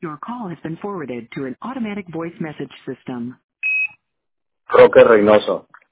Your call has been forwarded to an automatic voice message system. Roque Reynoso.